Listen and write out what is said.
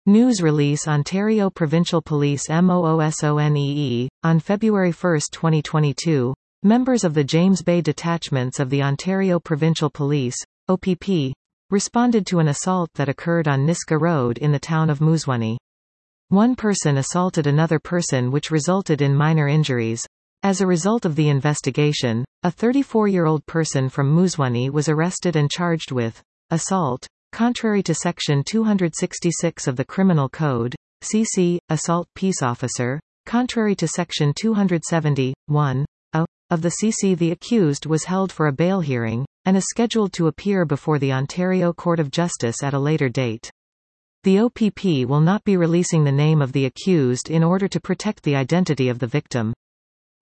News release Ontario Provincial Police MOOSONEE. On February 1, 2022, members of the James Bay detachments of the Ontario Provincial Police, OPP, responded to an assault that occurred on Niska Road in the town of Moosonee. One person assaulted another person, which resulted in minor injuries. As a result of the investigation, a 34-year-old person from Moosonee was arrested and charged with assault, contrary to Section 266 of the Criminal Code, CC, assault peace officer, contrary to Section 270(1)(a) of the CC. The accused was held for a bail hearing, and is scheduled to appear before the Ontario Court of Justice at a later date. The OPP will not be releasing the name of the accused in order to protect the identity of the victim.